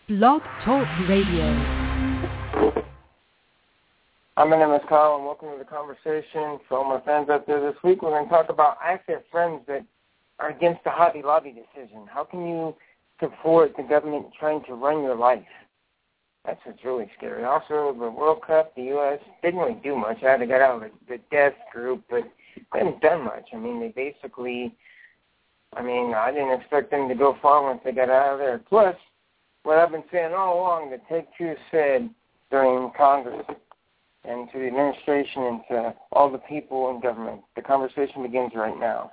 Blog Talk Radio. My name is Kyle, and welcome to the conversation. For all my friends out there this week, we're going to talk about, I actually have friends that are against the Hobby Lobby decision. How can you support the government trying to run your life? That's what's really scary. Also, the World Cup, the U.S. didn't really do much. I had to get out of the death group, but they haven't done much. I mean, they basically, I didn't expect them to go far once they got out of there. Plus, what I've been saying all along that Take-Two said during Congress and to the administration and to all the people in government. The conversation begins right now.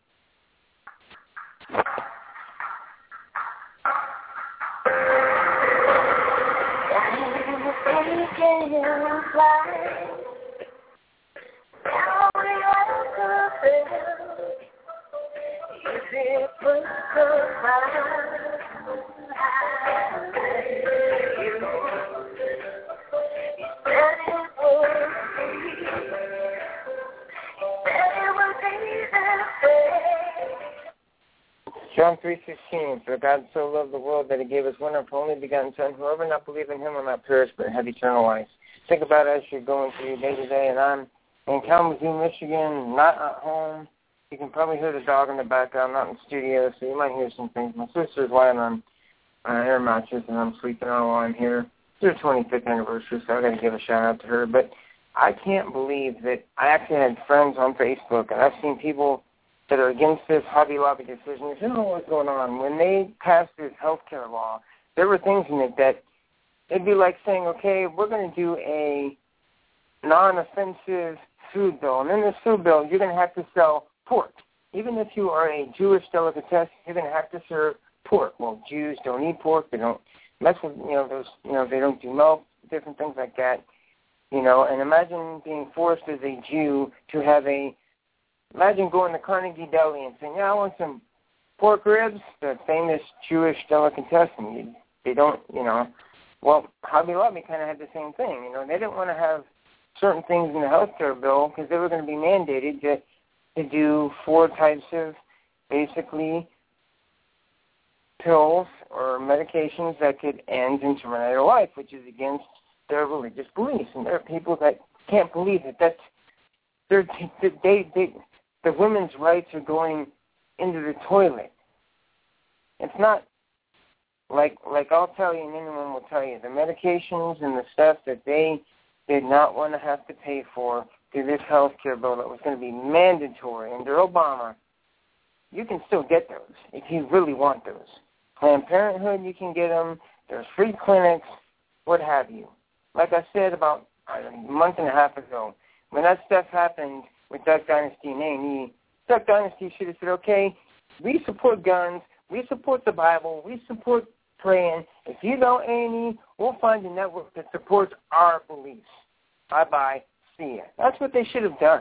John 3:16, for God so loved the world that he gave his one and only begotten Son, whoever not believe in him will not perish but have eternal life. Think about it as you're going through your day-to-day, and I'm in Kalamazoo, Michigan, not at home. You can probably hear the dog in the background, not in the studio, so you might hear some things. My sister's lying on an air mattress, and I'm sleeping on while I'm here. It's her 25th anniversary, so I got to give a shout-out to her. But I can't believe that I actually had friends on Facebook, and I've seen people that are against this Hobby Lobby decision. You know what's going on. When they passed this health care law, there were things in it that it'd be like saying, okay, we're going to do a non-offensive food bill. And in this food bill, you're going to have to sell pork. Even if you are a Jewish delicatessen, you're going to have to serve pork. Well, Jews don't eat pork. They don't mess with, they don't do milk, different things like that. And imagine being forced as a Jew to have imagine going to Carnegie Deli and saying, I want some pork ribs, the famous Jewish delicatessen. They don't, Well, Hobby Lobby kind of had the same thing. They didn't want to have certain things in the health care bill because they were going to be mandated to do 4 types of, basically, pills or medications that could end and terminate your life, which is against their religious beliefs. And there are people that can't believe that the women's rights are going into the toilet. It's not like I'll tell you and anyone will tell you, the medications and the stuff that they did not want to have to pay for through this health care bill that was going to be mandatory under Obama, you can still get those if you really want those. Planned Parenthood, you can get them. There's free clinics, what have you. Like I said about a month and a half ago, when that stuff happened with Duck Dynasty and A&E, Duck Dynasty should have said, okay, we support guns, we support the Bible, we support praying. If you go A&E, we'll find a network that supports our beliefs. Bye-bye, see ya. That's what they should have done.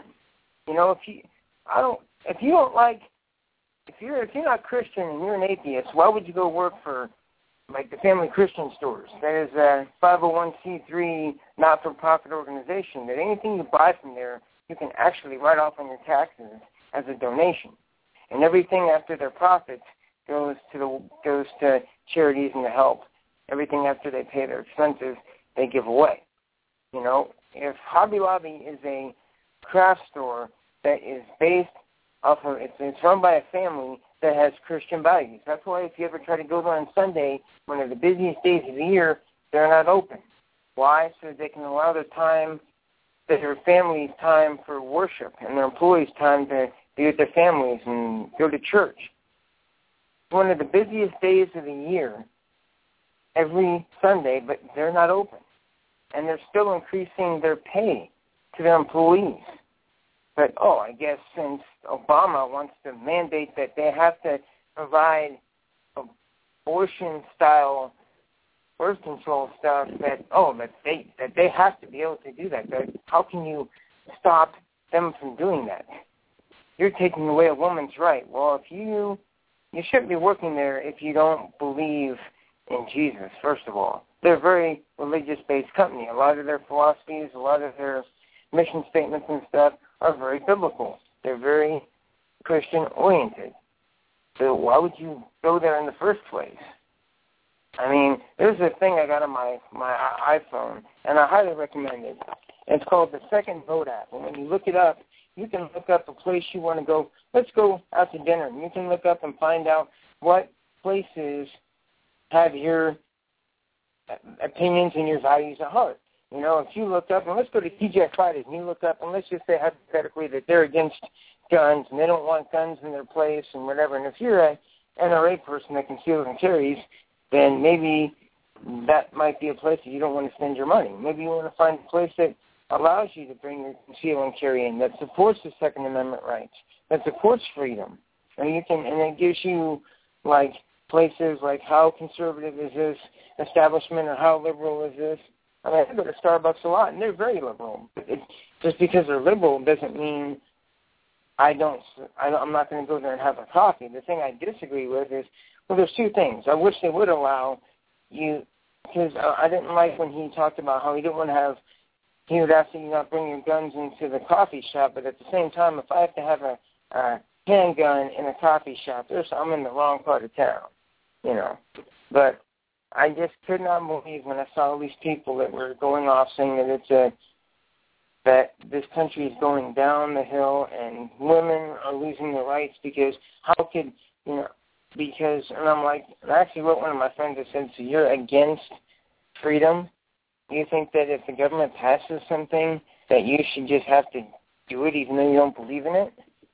If you're not Christian and you're an atheist, why would you go work for like the Family Christian Stores? That is a 501c3 not-for-profit organization that anything you buy from there, you can actually write off on your taxes as a donation. And everything after their profits goes to charities and to help. Everything after they pay their expenses, they give away. If Hobby Lobby is a craft store that is based off of, it's run by a family that has Christian values. That's why if you ever try to go there on Sunday, one of the busiest days of the year, they're not open. Why? So they can allow their family's time for worship and their employees' time to be with their families and go to church. It's one of the busiest days of the year, every Sunday, but they're not open. And they're still increasing their pay to their employees. But, I guess since Obama wants to mandate that they have to provide abortion-style birth control stuff, that they have to be able to do that. How can you stop them from doing that? You're taking away a woman's right. Well, if you shouldn't be working there if you don't believe in Jesus, first of all. They're a very religious-based company. A lot of their philosophies, a lot of their mission statements and stuff are very biblical. They're very Christian-oriented. So why would you go there in the first place? I mean, there's a thing I got on my iPhone, and I highly recommend it. It's called the Second Vote app. And when you look it up, you can look up a place you want to go. Let's go out to dinner. And you can look up and find out what places have your opinions and your values at heart. You know, if you look up, and let's go to TGI Fridays, and you look up, and let's just say hypothetically that they're against guns, and they don't want guns in their place and whatever. And if you're a NRA person that conceals and carries, then maybe that might be a place that you don't want to spend your money. Maybe you want to find a place that allows you to bring your conceal and carry in, that supports the Second Amendment rights, that supports freedom. And it gives you, like, places like how conservative is this establishment or how liberal is this. I mean, I go to Starbucks a lot, and they're very liberal. Just because they're liberal doesn't mean I'm not going to go there and have a coffee. The thing I disagree with is, well, there's two things. I wish they would allow you, because I didn't like when he talked about how he would ask that you not bring your guns into the coffee shop, but at the same time, if I have to have a handgun in a coffee shop, I'm in the wrong part of town, you know. But I just could not believe when I saw all these people that were going off saying that this country is going down the hill and women are losing their rights because how could, you know, because, and I'm like, I actually wrote one of my friends that said, so you're against freedom? You think that if the government passes something that you should just have to do it even though you don't believe in it?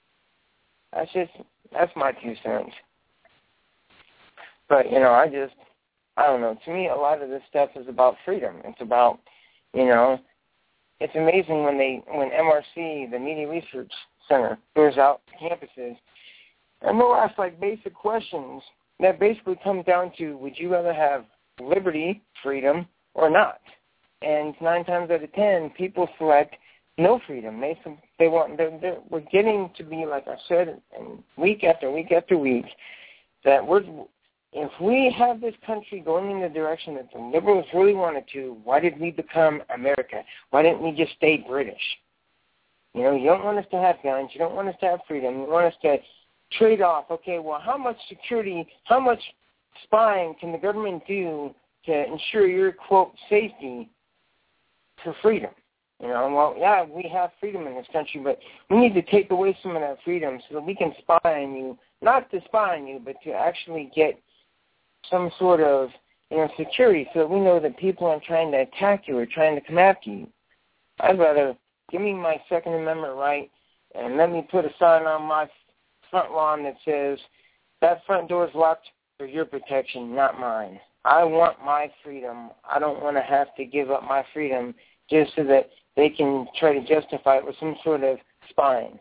That's my 2 cents. But, you know, I don't know. To me, a lot of this stuff is about freedom. It's about, you know, it's amazing when MRC, the Media Research Center, goes out to campuses, and they'll ask, like, basic questions that basically come down to, would you rather have liberty, freedom, or not? And 9 times out of 10, people select no freedom. We're getting to be, like I said, and week after week after week, that if we have this country going in the direction that the liberals really wanted to, why did we become America? Why didn't we just stay British? You know, you don't want us to have guns. You don't want us to have freedom. You want us to trade off. Okay, well, how much security, how much spying can the government do to ensure your, quote, safety for freedom? You know, well, yeah, we have freedom in this country, but we need to take away some of that freedom so that we can spy on you, not to spy on you, but to actually get some sort of, you know, security so that we know that people aren't trying to attack you or trying to come after you. I'd rather give me my Second Amendment right and let me put a sign on my front lawn that says, that front door is locked for your protection, not mine. I want my freedom. I don't want to have to give up my freedom just so that they can try to justify it with some sort of spying.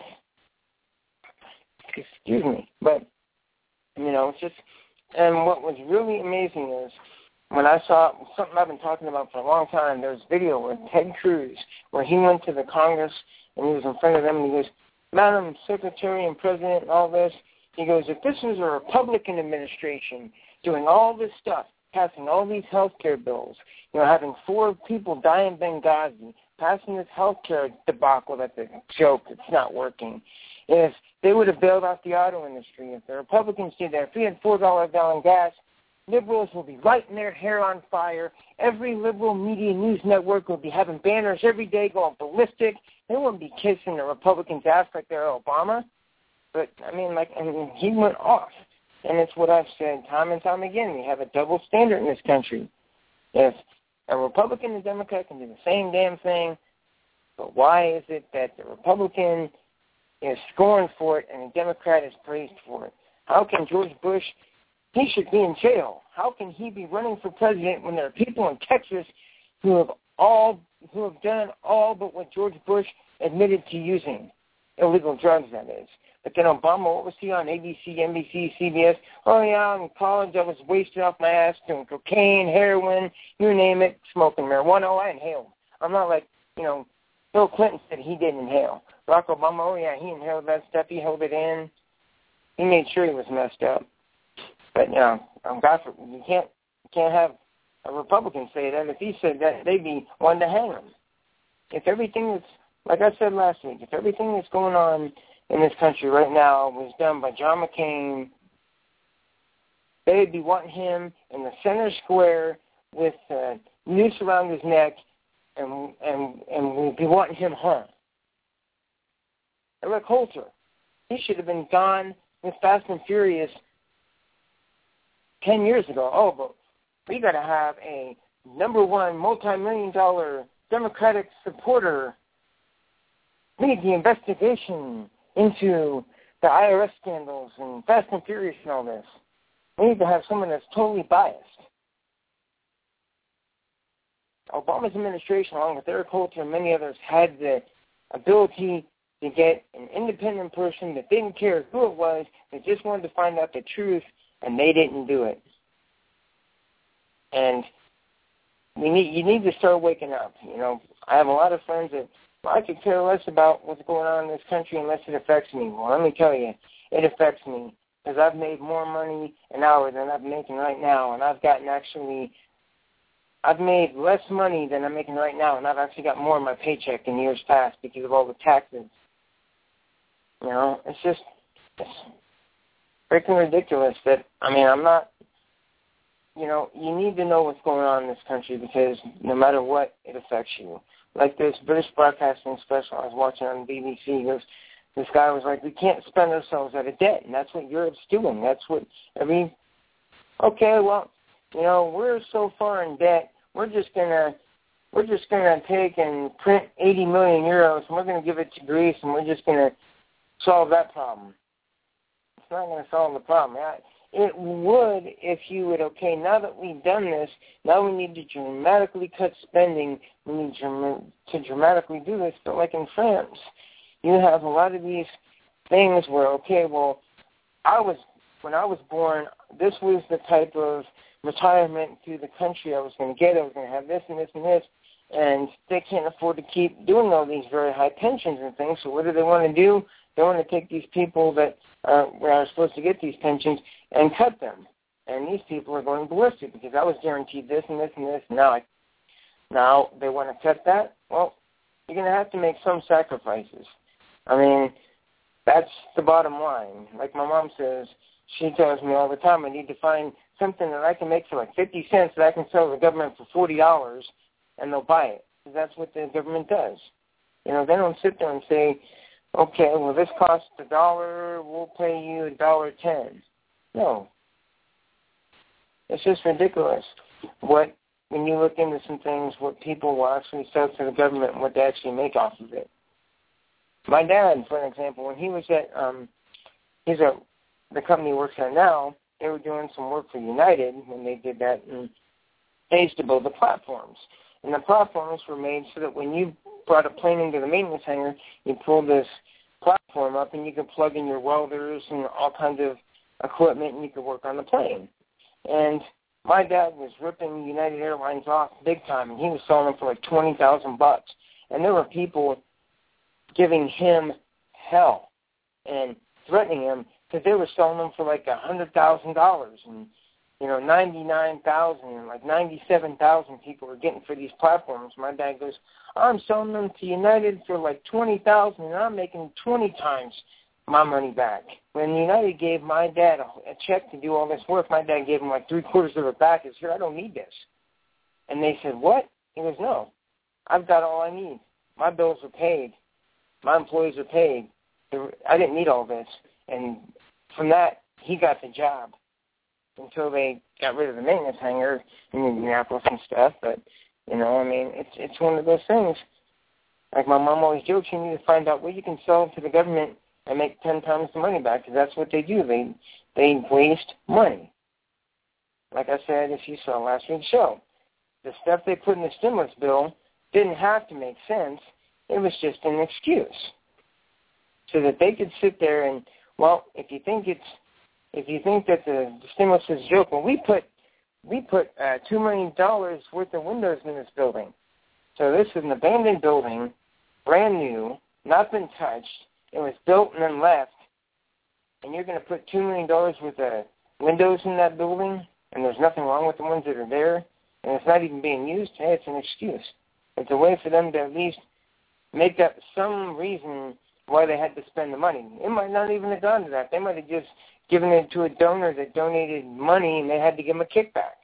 Excuse me. But, you know, it's just, and what was really amazing is when I saw something I've been talking about for a long time, there was a video with Ted Cruz where he went to the Congress and he was in front of them and he goes, Madam Secretary and President and all this, he goes, if this was a Republican administration doing all this stuff, passing all these health care bills, you know, having 4 people die in Benghazi, passing this health care debacle that's a joke, it's not working, if they would have bailed out the auto industry, if the Republicans did that, if we had $4 a gallon gas, liberals will be lighting their hair on fire. Every liberal media news network will be having banners every day going ballistic. They wouldn't be kissing the Republicans' ass like they're Obama. But, I mean, he went off. And it's what I've said time and time again. We have a double standard in this country. If a Republican and Democrat can do the same damn thing, but why is it that the Republican is scorned for it and the Democrat is praised for it? How can George Bush, he should be in jail. How can he be running for president when there are people in Texas who have done all but what George Bush admitted to using, illegal drugs, that is. But then Obama, what was he on, ABC, NBC, CBS? Oh, yeah, in college I was wasted off my ass doing cocaine, heroin, you name it, smoking marijuana. Oh, I inhaled. I'm not like, you know, Bill Clinton said he didn't inhale. Barack Obama, oh, yeah, he inhaled that stuff. He held it in. He made sure he was messed up. But, you know, you can't have a Republican say that. If he said that, they'd be wanting to hang him. If everything that's, like I said last week, if everything that's going on in this country right now was done by John McCain they'd be wanting him in the center square with a noose around his neck, and we'd be wanting him hung. Eric Holder, he should have been gone with Fast and Furious 10 years ago. Oh, but we got to have a #1 multi-million-dollar Democratic supporter lead the investigation into the IRS scandals and Fast and Furious and all this. We need to have someone that's totally biased. Obama's administration, along with Eric Holder and many others, had the ability to get an independent person that didn't care who it was, that just wanted to find out the truth, and they didn't do it. And you need to start waking up. You know, I have a lot of friends that I could care less about what's going on in this country unless it affects me. Well, let me tell you, it affects me because I've made more money an hour than I'm making right now, and I've made less money than I'm making right now, and I've actually got more in my paycheck in years past because of all the taxes. You know, it's freaking ridiculous that, I'm not, you need to know what's going on in this country because no matter what, it affects you. Like this British Broadcasting special I was watching on BBC, this guy was like, we can't spend ourselves out of debt, and that's what Europe's doing. That's what, okay, well, we're so far in debt, we're just gonna take and print 80 million euros, and we're gonna give it to Greece, and we're just gonna solve that problem. It's not gonna solve the problem. It would if you would, okay, now that we've done this, now we need to dramatically cut spending. We need to dramatically do this. But like in France, you have a lot of these things where, okay, well, when I was born, this was the type of retirement to the country I was going to get. I was going to have this and this and this. And they can't afford to keep doing all these very high pensions and things. So what do they want to do? They want to take these people that are supposed to get these pensions and cut them. And these people are going ballistic because I was guaranteed this and this and this. Now they want to cut that? Well, you're going to have to make some sacrifices. That's the bottom line. Like my mom says, she tells me all the time, I need to find something that I can make for like 50 cents that I can sell to the government for $40, and they'll buy it. Because that's what the government does. They don't sit there and say, okay, well, this costs $1, we'll pay you $1.10. No. It's just ridiculous when you look into some things, what people will actually sell to the government and what they actually make off of it. My dad, for an example, when he was at the company he works at now, they were doing some work for United when they did that, and they used to build the platforms. And the platforms were made so that when you brought a plane into the maintenance hangar, you pulled this platform up and you could plug in your welders and all kinds of equipment and you could work on the plane. And my dad was ripping United Airlines off big time, and he was selling them for like $20,000. And there were people giving him hell and threatening him because they were selling them for like $100,000 and 99,000 and like 97,000 people were getting for these platforms. My dad goes, I'm selling them to United for like 20,000 and I'm making 20 times my money back. When United gave my dad a check to do all this work, my dad gave him like 3/4 of it back. He said, here, I don't need this. And they said, what? He goes, no, I've got all I need. My bills are paid. My employees are paid. I didn't need all this. And from that, he got the job until they got rid of the maintenance hangar in Indianapolis and stuff. But, it's one of those things. Like my mom always jokes, you need to find out what you can sell to the government and make 10 times the money back, because that's what they do. They waste money. Like I said, if you saw last week's show, the stuff they put in the stimulus bill didn't have to make sense. It was just an excuse so that they could sit there and, well, if you think that the stimulus is a joke, well, we put $2 million worth of windows in this building. So this is an abandoned building, brand new, not been touched. It was built and then left, and you're going to put $2 million worth of windows in that building, and there's nothing wrong with the ones that are there, and it's not even being used. Hey, it's an excuse. It's a way for them to at least make up some reason why they had to spend the money. It might not even have gone to that. They might have just given it to a donor that donated money, and they had to give them a kickback.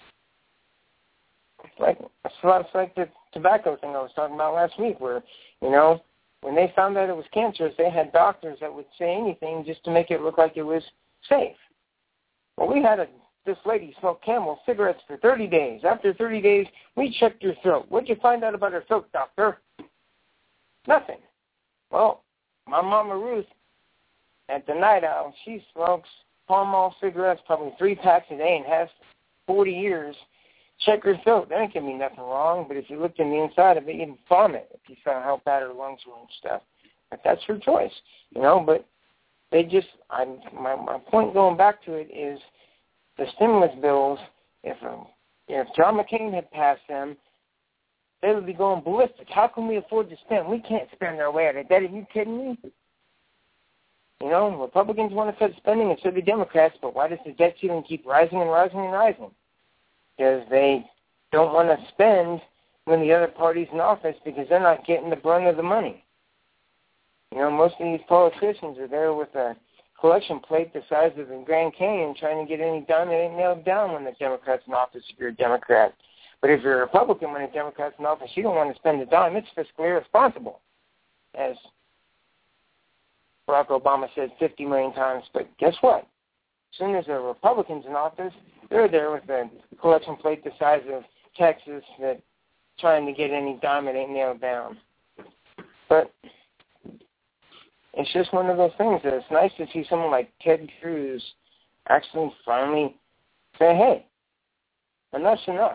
It's like the tobacco thing I was talking about last week, where, when they found out it was cancerous, they had doctors that would say anything just to make it look like it was safe. Well, we had this lady smoke Camel cigarettes for 30 days. After 30 days, we checked her throat. What'd you find out about her throat, doctor? Nothing. Well, my Mama Ruth, at the Night Owl, she smokes Pall Mall cigarettes, probably 3 packs a day, and has 40 years. Check her throat. There ain't going to be nothing wrong, but if you looked in the inside of it, you'd vomit if you saw how bad her lungs were and stuff. But that's her choice, but they just, my point going back to it is the stimulus bills, if John McCain had passed them, they would be going ballistic. How can we afford to spend? We can't spend our way out of debt. Are you kidding me? Republicans want to cut spending and so do Democrats, but why does the debt ceiling keep rising and rising and rising? Because they don't want to spend when the other party's in office because they're not getting the brunt of the money. Most of these politicians are there with a collection plate the size of the Grand Canyon trying to get any dime that ain't nailed down when the Democrat's in office if you're a Democrat. But if you're a Republican when a Democrat's in office, you don't want to spend a dime. It's fiscally irresponsible, as Barack Obama said 50 million times. But guess what? As soon as a Republican's in office, they're there with a collection plate the size of Texas that trying to get any dime that ain't nailed down. But it's just one of those things that it's nice to see someone like Ted Cruz actually finally say, hey, enough's enough.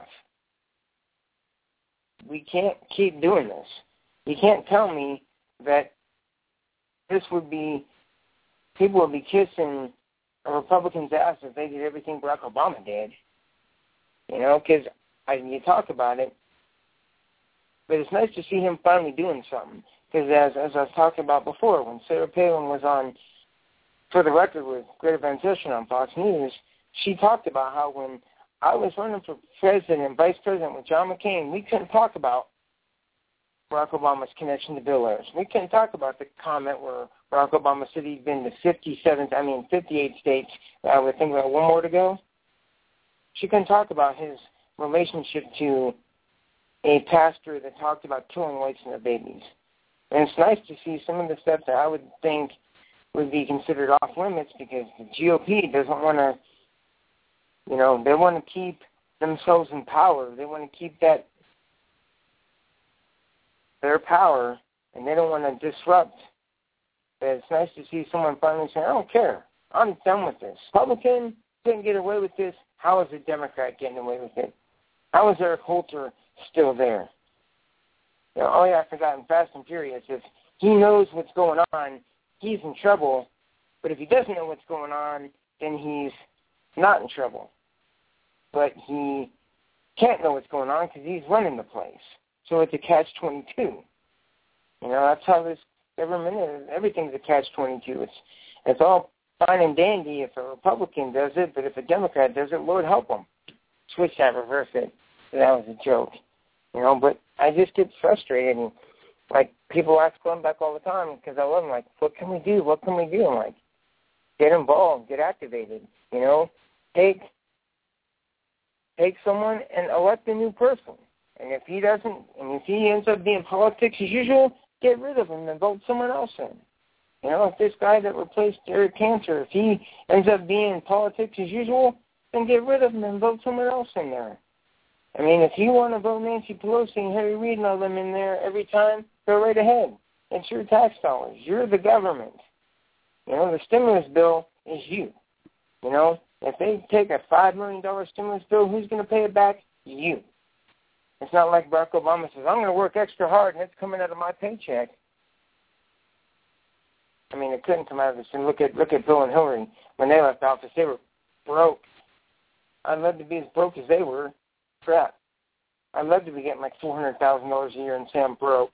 We can't keep doing this. You can't tell me that people would be kissing a Republican's ass if they did everything Barack Obama did. Because you talk about it, but it's nice to see him finally doing something. Because as I was talking about before, when Sarah Palin was on, for the record, with Greta Van Susteren on Fox News, she talked about how when I was running for president and vice president with John McCain, we couldn't talk about Barack Obama's connection to Bill Ayers. We couldn't talk about the comment where Barack Obama said he'd been to 58 states. I would think about one more to go. She couldn't talk about his relationship to a pastor that talked about killing whites and their babies. And it's nice to see some of the stuff that I would think would be considered off limits because the GOP doesn't want to, they want to keep themselves in power. They want to keep their power, and they don't want to disrupt. But it's nice to see someone finally say, I don't care. I'm done with this. Republican didn't get away with this. How is a Democrat getting away with it? How is Eric Holter still there? I forgot in Fast and Furious, if he knows what's going on, he's in trouble. But if he doesn't know what's going on, then he's not in trouble. But he can't know what's going on because he's running the place. So it's a catch-22. That's how this government is. Everything's a catch-22. It's all fine and dandy if a Republican does it, but if a Democrat does it, Lord help them. Switch that, reverse it. So that was a joke. But I just get frustrated. And, people ask Glenn Beck all the time because I love him. What can we do? What can we do? I'm get involved, get activated. Take someone and elect a new person. And if he doesn't, and if he ends up being politics as usual, get rid of him and vote someone else in. If this guy that replaced Eric Cantor, if he ends up being politics as usual, then get rid of him and vote someone else in there. If you want to vote Nancy Pelosi and Harry Reid and all them in there every time, go right ahead. It's your tax dollars. You're the government. The stimulus bill is you. If they take a $5 million stimulus bill, who's going to pay it back? You. It's not like Barack Obama says, I'm going to work extra hard and it's coming out of my paycheck. It couldn't come out of this. And look at Bill and Hillary. When they left office, they were broke. I'd love to be as broke as they were. Crap. I'd love to be getting $400,000 a year and say I'm broke.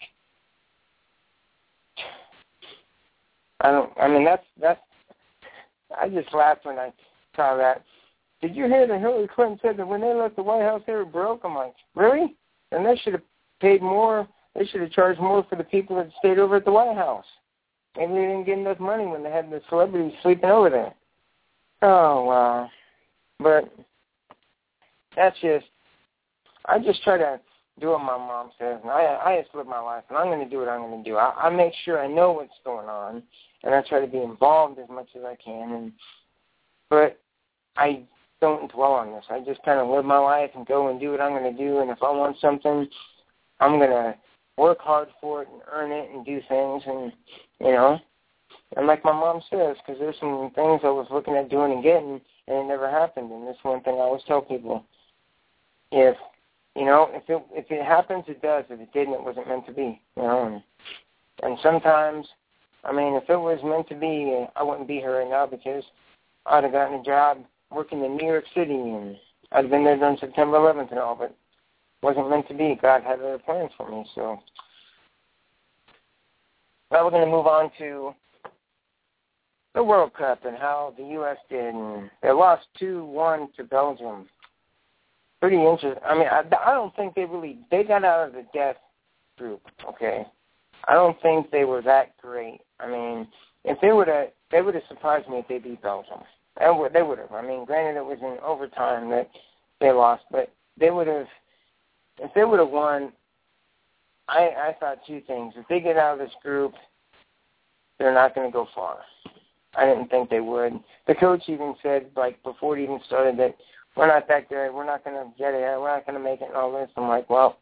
That's I just laughed when I saw that. Did you hear that Hillary Clinton said that when they left the White House they were broke? I'm like, really? Then they should have paid more. They should have charged more for the people that stayed over at the White House. Maybe they didn't get enough money when they had the celebrities sleeping over there. Oh, wow. But that's just, I just try to do what my mom says, and I just live my life, and I'm going to do what I'm going to do. I make sure I know what's going on, and I try to be involved as much as I can. But I don't dwell on this. I just kind of live my life and go and do what I'm going to do, and if I want something, I'm going to work hard for it and earn it and do things, and, and like my mom says, because there's some things I was looking at doing and getting, and it never happened. And this one thing I always tell people, if it happens, it does. If it didn't, it wasn't meant to be, And sometimes, if it was meant to be, I wouldn't be here right now because I'd have gotten a job working in New York City, and I'd have been there during September 11th and all, but it wasn't meant to be. God had other plans for me, so. Now we're going to move on to the World Cup and how the U.S. did. And they lost 2-1 to Belgium. Pretty interesting. I don't think they got out of the death group, okay? I don't think they were that great. If they would have surprised me if they beat Belgium. They would have. Granted it was in overtime that they lost, but they would have, if they would have won, I thought two things. If they get out of this group, they're not going to go far. I didn't think they would. The coach even said, before it even started, that we're not that good. We're not going to get it. We're not going to make it and all this. I'm like, well,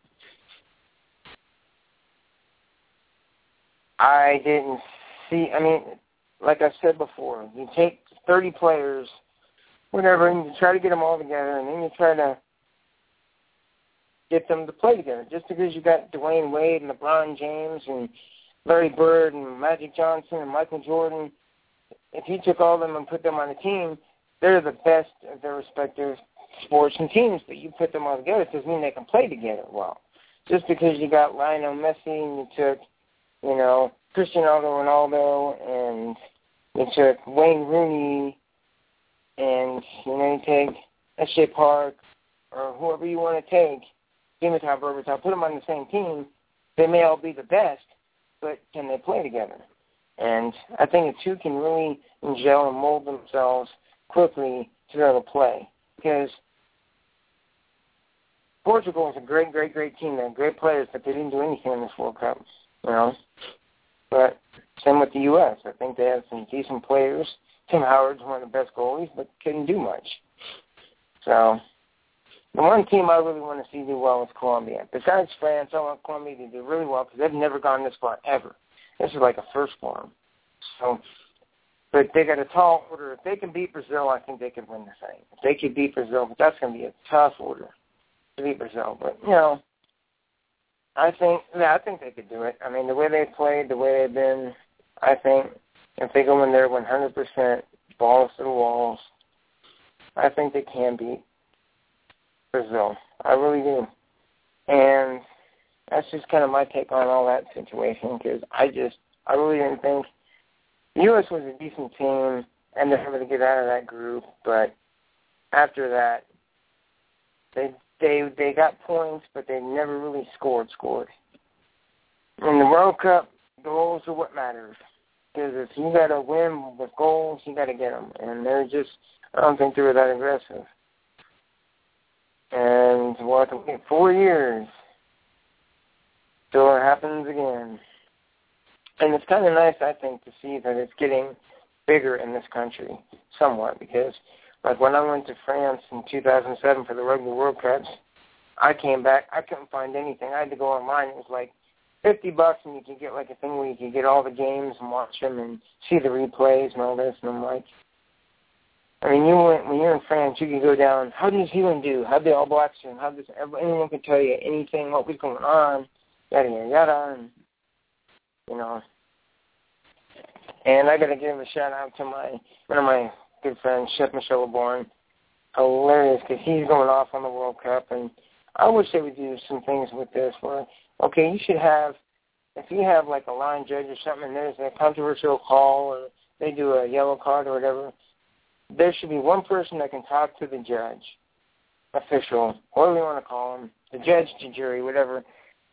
I didn't see. Like I said before, you take 30 players, whatever, and you try to get them all together, and then you try to get them to play together. Just because you got Dwayne Wade and LeBron James and Larry Bird and Magic Johnson and Michael Jordan, if you took all of them and put them on a team, they're the best of their respective sports and teams, but you put them all together, it doesn't mean they can play together well. Just because you got Lionel Messi and you took, Cristiano Ronaldo and you took Wayne Rooney and, you take S.J. Park or whoever you want to take, Dimitar Berbatov, put them on the same team, they may all be the best, but can they play together? And I think the two can really gel and mold themselves quickly to be able to play. Because Portugal is a great, great, great team. They have great players, but they didn't do anything in this World Cup, But same with the U.S. I think they have some decent players. Tim Howard's one of the best goalies, but couldn't do much. So the one team I really want to see do well is Colombia. Besides France, I want Colombia to do really well because they've never gone this far ever. This is like a first for them. So, but they got a tall order. If they can beat Brazil, I think they can win the thing. If they could beat Brazil, but that's going to be a tough order to beat Brazil. But, I think they could do it. The way they played, the way they've been, I think if they go in there 100%, balls to the walls, I think they can beat Brazil. I really do. And that's just kind of my take on all that situation because I really didn't think the U.S. was a decent team and they're able to get out of that group, but after that, they got points, but they never really scored. In the World Cup, goals are what matters. Because if you got to win with goals, you got to get them. And I don't think they were that aggressive. And what, 4 years, so it happens again. And it's kind of nice, I think, to see that it's getting bigger in this country, somewhat, because when I went to France in 2007 for the Rugby World Cups, I came back, I couldn't find anything. I had to go online. It was $50 and you could get a thing where you could get all the games and watch them and see the replays and all this. And I'm like, when you're in France, you can go down, how did New Zealand do? How did the All Blacks do? Anyone can tell you anything, what was going on, yada, yada, yada. And, and I got to give a shout-out to one of my good friends, Chef Michel LeBourne. Hilarious, because he's going off on the World Cup, and I wish they would do some things with this where, okay, you should have, if you have a line judge or something and there's a controversial call or they do a yellow card or whatever, there should be one person that can talk to the judge, official, whatever you want to call him, the judge, the jury, whatever,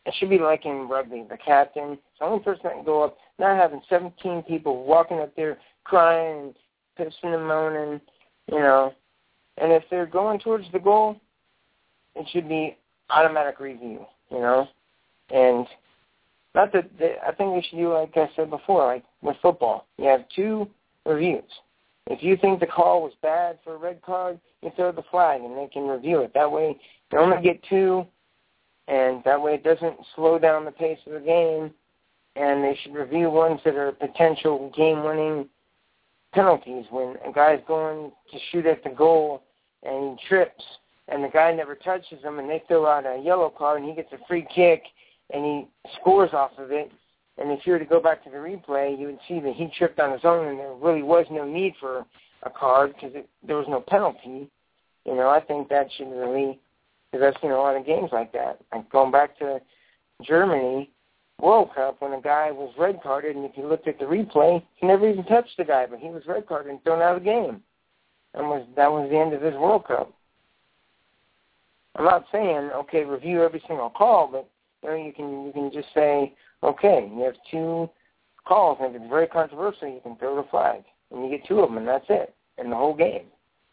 it should be like in rugby. The captain, it's the only person that can go up, not having 17 people walking up there crying and pissing and moaning, you know. And if they're going towards the goal, it should be automatic review, you know. And not that I think we should do, like I said before, like with football. You have 2 reviews. If you think the call was bad for a red card, you throw the flag and they can review it. That way you only get 2, and that way it doesn't slow down the pace of the game. And they should review ones that are potential game-winning penalties. When a guy's going to shoot at the goal and he trips and the guy never touches him and they throw out a yellow card and he gets a free kick and he scores off of it, and if you were to go back to the replay, you would see that he tripped on his own and there really was no need for a card because there was no penalty. You know, I think that should really, because I've seen a lot of games like that. Like going back to Germany World Cup when a guy was red carded, and if you looked at the replay, he never even touched the guy, but he was red carded and thrown out of the game. And that was the end of his World Cup. I'm not saying, okay, review every single call, but you know, you can just say, okay, you have 2 calls, and if it's very controversial, you can throw the flag, and you get 2 of them, and that's it, in the whole game.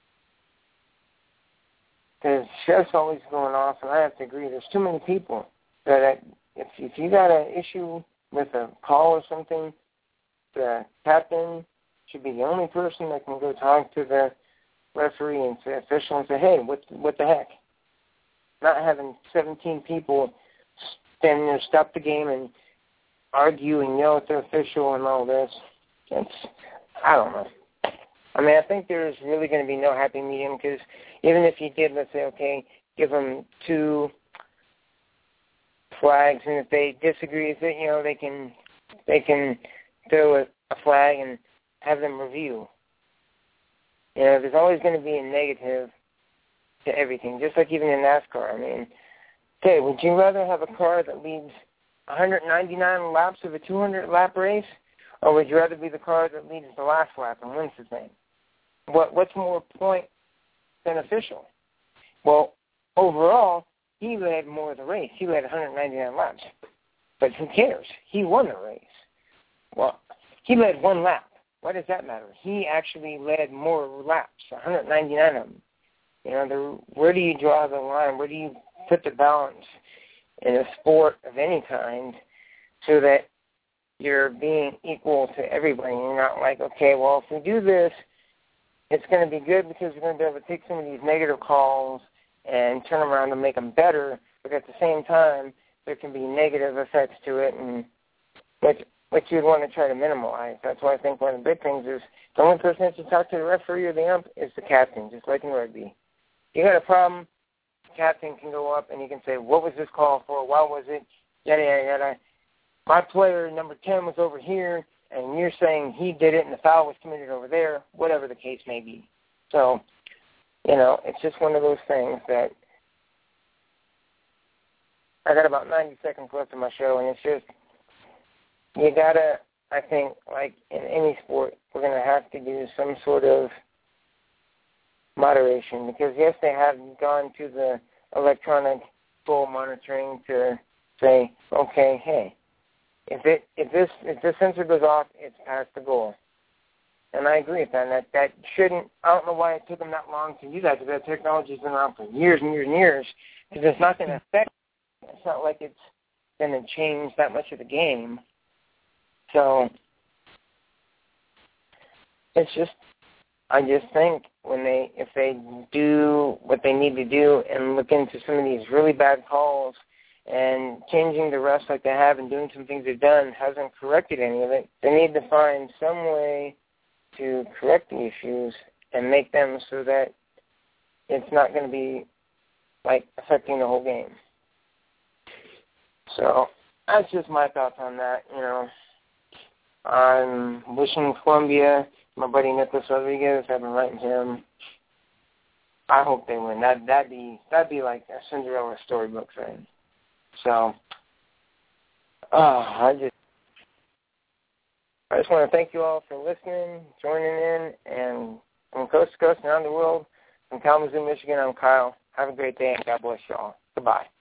Because chef's always going off, and I have to agree, there's too many people that if you got an issue with a call or something, the captain should be the only person that can go talk to the referee and say, official and say, hey, what the heck? Not having 17 people standing there, stop the game and argue and yell at the official and all this. I don't know. I mean, I think there's really going to be no happy medium because even if you did, let's say, okay, give them 2 flags, and if they disagree with it, you know, they can throw a flag and have them review. You know, there's always going to be a negative to everything, just like even in NASCAR. I mean, okay, would you rather have a car that leads 199 laps of a 200-lap race, or would you rather be the car that leads the last lap and wins the thing? What's more point beneficial? Well, overall, he led more of the race. He led 199 laps. But who cares? He won the race. Well, he led 1 lap. Why does that matter? He actually led more laps, 199 of them. You know, where do you draw the line? Where do you put the balance in a sport of any kind so that you're being equal to everybody? You're not like, okay, well, if we do this, it's going to be good because we're going to be able to take some of these negative calls and turn them around and make them better, but at the same time, there can be negative effects to it, and which you'd want to try to minimize. That's why I think one of the big things is the only person that should talk to the referee or the ump is the captain, just like in rugby. You got a problem, the captain can go up and he can say, what was this call for? Why was it? Yada, yada, yada. My player, number 10, was over here, and you're saying he did it and the foul was committed over there, whatever the case may be. So, you know, it's just one of those things that I got about 90 seconds left of my show, and it's just, you got to, I think, like in any sport, we're going to have to do some sort of moderation because, yes, they have gone to the electronic goal monitoring to say, okay, hey, if this sensor goes off, it's past the goal. And I agree with that. And that shouldn't, I don't know why it took them that long to do that because that technology's been around for years and years and years because it's not going to affect, it's not like it's going to change that much of the game. So it's just, I just think if they do what they need to do and look into some of these really bad calls and changing the refs like they have and doing some things they've done hasn't corrected any of it, they need to find some way to correct the issues and make them so that it's not going to be, like, affecting the whole game. So that's just my thoughts on that, you know. I'm wishing Columbia, my buddy Nicholas Rodriguez, I've been writing to him. I hope they win. That'd be like a Cinderella storybook thing. So, I just want to thank you all for listening, joining in, and from coast to coast and around the world, from Kalamazoo, Michigan, I'm Kyle. Have a great day, and God bless you all. Goodbye.